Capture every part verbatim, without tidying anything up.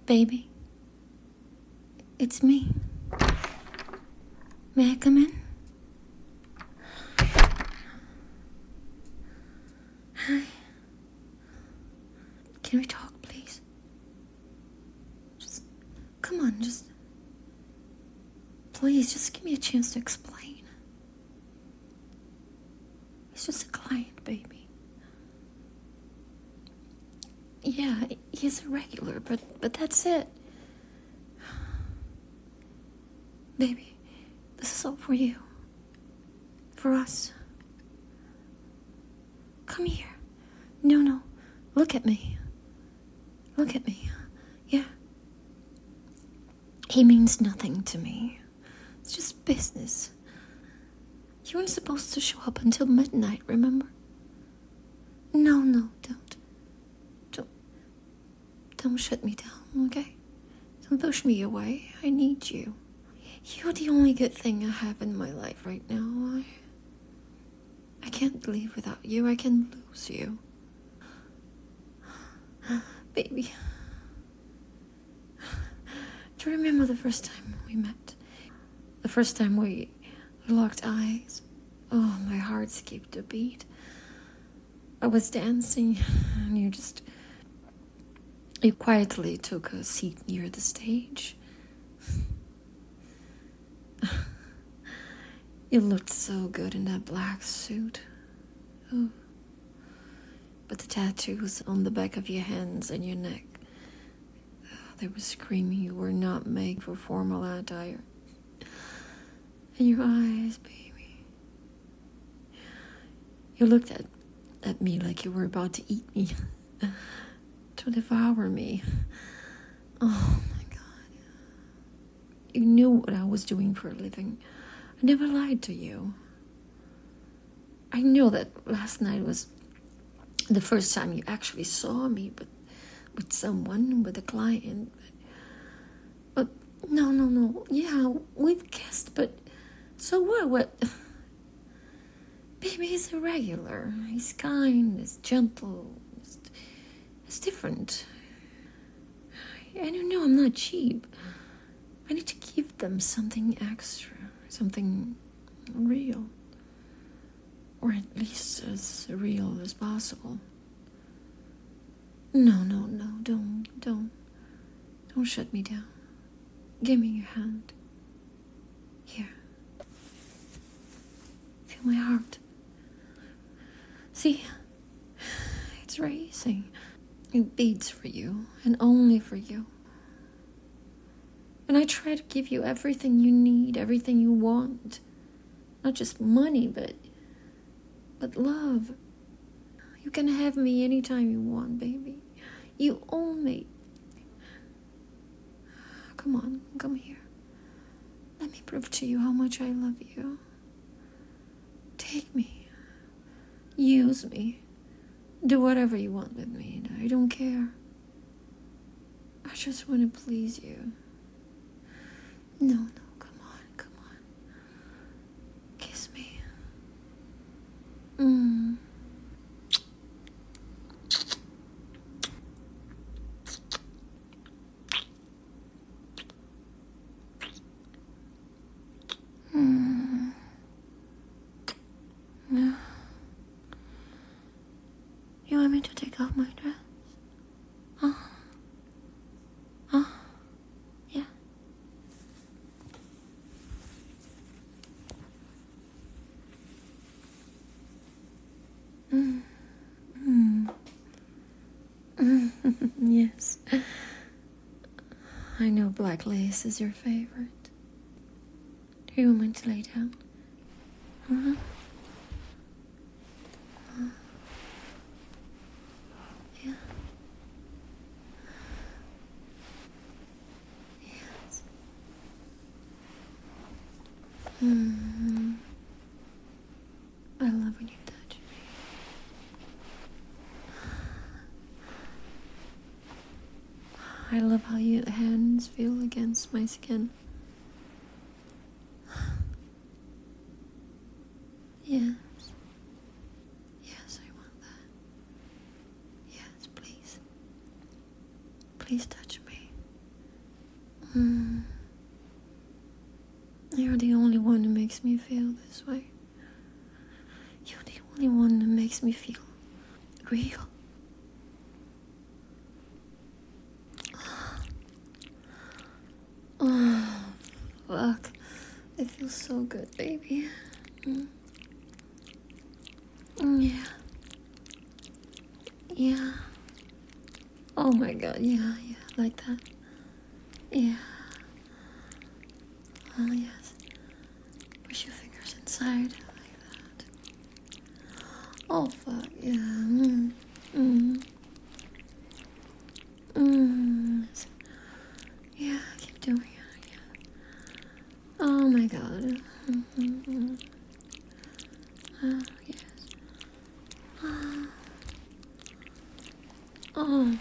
Baby, it's me. May I come in? Hi. Can we talk, please? Just, come on, just... Please, just give me a chance to explain. He's just a client, baby. Yeah, he's a regular, but, but that's it. Baby, this is all for you. For us. Come here. No, no. Look at me. Look at me. Yeah. He means nothing to me. It's just business. You weren't supposed to show up until midnight, remember? No, no, don't. Don't. Don't shut me down, okay? Don't push me away. I need you. You're the only good thing I have in my life right now. I, I can't live without you. I can lose you. Baby. Do you remember the first time we met? The first time we locked eyes? Oh, my heart skipped a beat. I was dancing, and you just... You quietly took a seat near the stage. You looked so good in that black suit. Oh. But the tattoos on the back of your hands and your neck, they were screaming you were not made for formal attire. And your eyes, baby. You looked at, at me like you were about to eat me. To devour me. Oh my God. You knew what I was doing for a living. I never lied to you. I know that last night was the first time you actually saw me, but with someone, with a client. But, but no, no, no. Yeah, we've kissed, but so what? What? Baby, he's a regular. He's kind, he's gentle, he's, he's different. I don't know, I'm not cheap. I need to give them something extra. Something real, or at least as real as possible. No, no, no, don't, don't, don't shut me down. Give me your hand. Here. Feel my heart. See, it's racing. It beats for you, and only for you. And I try to give you everything you need, everything you want. Not just money, but but love. You can have me anytime you want, baby. You own me. Come on, come here. Let me prove to you how much I love you. Take me. Use me. Do whatever you want with me. I don't care. I just want to please you. No, no, come on, come on. Kiss me. Mm. Mm. No. You want me to take off my dress? Huh? Huh? Yeah. Mm. Mm. Mm. Yes. I know black lace is your favorite. Do you want me to lay down? Uh-huh. Uh, yeah. Yes. Mm. I love when you touch me. I love how your hands feel against my skin. Yes. Yes, I want that. Yes, please. Please touch me. Mm. You're the only one who makes me feel this way. You're the only one who makes me feel real. Oh, fuck. It feels so good, baby. Mm. Mm, yeah. Yeah. Oh my god, yeah, yeah, like that. Yeah. Oh, yes. Push your fingers inside, like that. Oh, fuck, yeah. Mm. Mm. Mm. Yeah, keep doing it. Yeah. Oh my god. Mm-hmm. Oh, yes. Oh. Oh.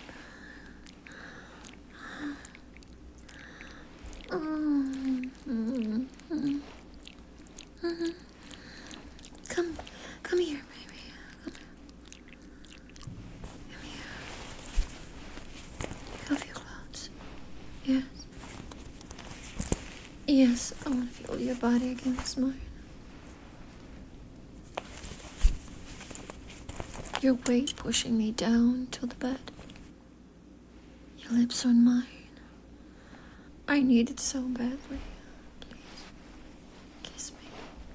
Oh. Mm-hmm. Mm-hmm. Come, come here, baby. Come here. Come here. Take off your clothes. Yes. Yes, I want to feel your body against mine. Your weight pushing me down to the bed. Your lips on mine. I need it so badly. Please, kiss me.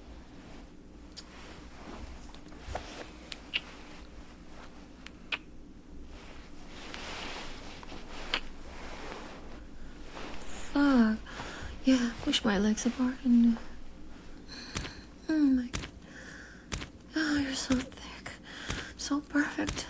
Fuck. Yeah, push my legs apart and... Oh my god. Oh, you're so thick. So perfect.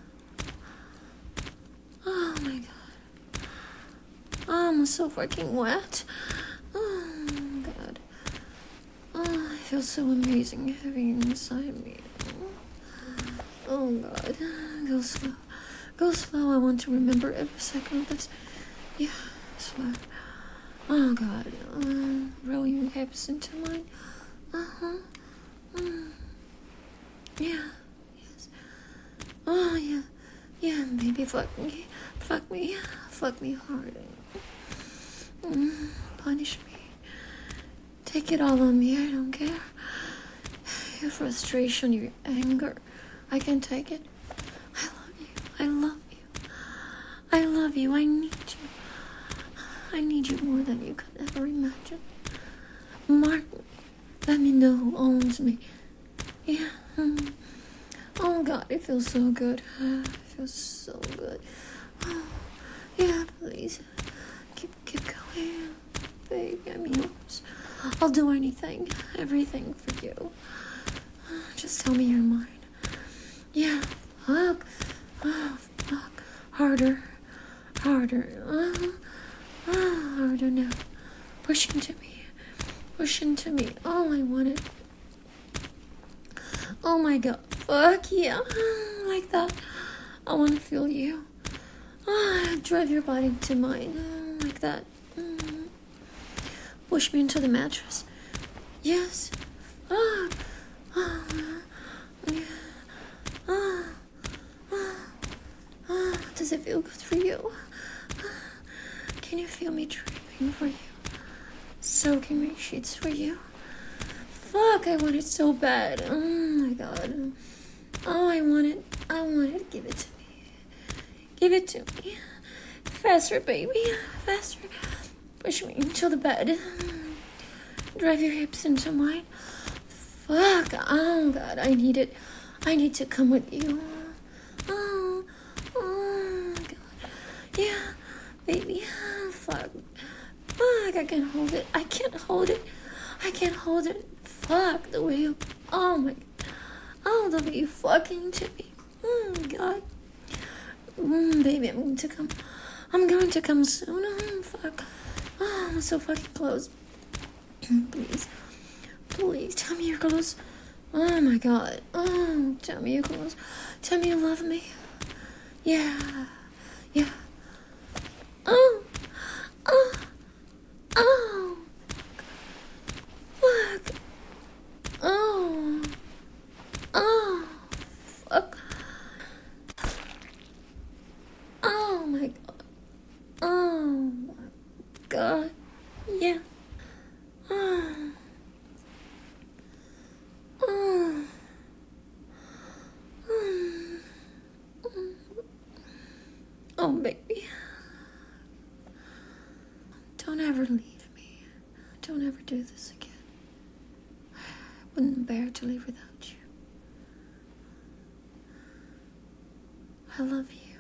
Oh my god. Oh, I'm so fucking wet. Oh god. Oh, I feel so amazing having you inside me. Oh god. Go slow. Go slow. I want to remember every second of this. Yeah, slow. Oh god. Uh, roll your hips into mine. Uh-huh. Mm. Yeah. Yes. Oh yeah. Yeah, baby, fuck me. Fuck me. Fuck me hard. Mm. Punish me. Take it all on me. I don't care. Your frustration, your anger. I can take it. I love you. I love you. I love you. I need you. I need you more than you could ever imagine. Martin, let me know who owns me. Yeah. Mm. Oh God, it feels so good. It feels so good. Oh, yeah, please. Keep, keep going. Baby, I'm yours. I'll do anything, everything for you. Just tell me you're mine. Yeah, fuck. Oh, fuck. Harder. Harder. Uh, uh, harder now. Push into me. Push into me. Oh, I want it. Oh my god. Fuck yeah. Like that. I want to feel you. Ah, drive your body to mine. Uh, like that. Mm. Push me into the mattress. Yes. Ah. Ah. Yeah. Ah. Ah. Ah. Does it feel good for you? Ah. Can you feel me dreaming for you? Soaking my sheets for you? Fuck, I want it so bad. Oh my god. Oh, I want it. I want it. Give it to me. Give it to me. Faster, baby. Faster. Push me into the bed. Drive your hips into mine. Fuck. Oh god, I need it. I need to come with you. Oh. Oh god. Yeah. Baby. Fuck. Fuck, I can't hold it. I can't hold it. I can't hold it. Fuck, the way you... Oh my... Oh, the way you fucking to me. Mm, God. Mm, baby, I'm going to come... I'm going to come soon. Oh, fuck. Oh, I'm so fucking close. Please. Please, tell me you're close. Oh my God. Oh, tell me you're close. Tell me you love me. Yeah. Yeah. Oh. Oh. Oh. Fuck. Oh. Oh. Fuck. Oh my god. Oh my God. Yeah. Oh. Oh. Oh, baby. Don't ever leave me. Don't ever do this again. I wouldn't bear to live without you. I love you.